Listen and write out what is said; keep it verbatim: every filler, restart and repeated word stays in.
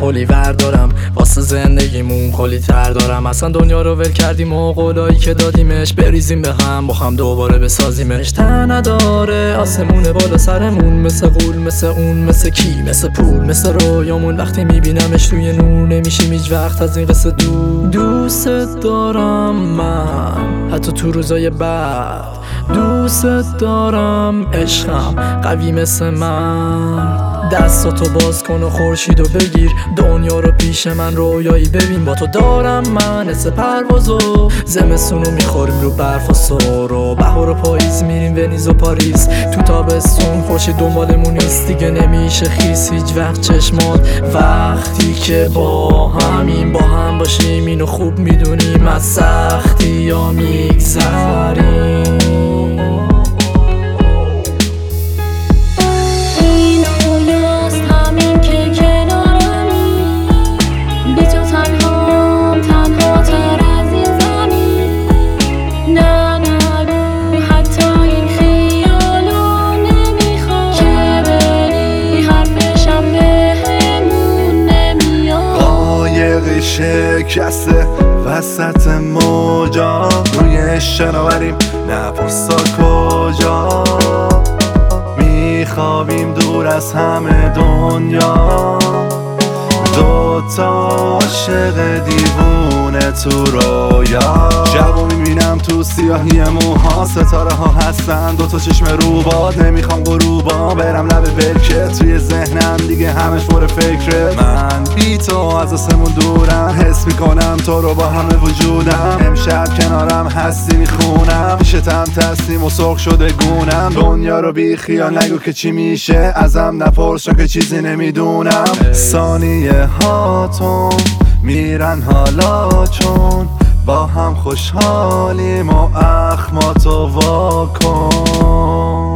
کلی ور دارم واسه زندگیمون کلی تر دارم. اصلا دنیا رو ول کردیم و قولایی که دادیمش بریزیم به هم با هم دوباره بسازیمش. تن نداره آسمون بالا سرمون، مثل غول مثل اون مثل کی مثل پول مثل رویامون. وقتی میبینمش توی نور نمیشیم هیچ وقت از این قصه دور. دوست دارم من حتی تو روزای بد، دوست دارم عشقم قوی مثل من. دستاتو باز کن و خورشیدو بگیر، دنیا رو پیش من رویایی ببین. با تو دارم من حس پروازو، زمستونو میخوریم رو برف و سر و بهار و پاییز میریم ونیز و پاریس. تو تابستون خورشید دنبالمون نیست دیگه نمیشه خیس هیچ وقت چشمات. وقتی که با همین با هم باشیم اینو خوب میدونیم از سختی یا میگذریم. شکسته وسط موجا، روی شناوریم نپرسا کجا. میخوابیم دور از همه دنیا، دوتا عاشق دیوونه تو رویا. شبو میبینم تو سیاهی موها، ستاره ها هستن دوتا چشم روباد. نمیخوام غروبا برم لب برکه، توی ذهنم دیگه همش پر فکره. من بی تو از آسمون دورم، حس میکنم تو رو با همه وجودم. امشب کنارم هستی میخونم، پیشتم تسلیم و سرخ شده گونم. دنیا رو بی خیال نگو که چی میشه، ازم نپرس چون که چیزی نمیدونم. ثانیه هاتون میرن حالا چون با هم خوشحالیم و اخماتو واکن.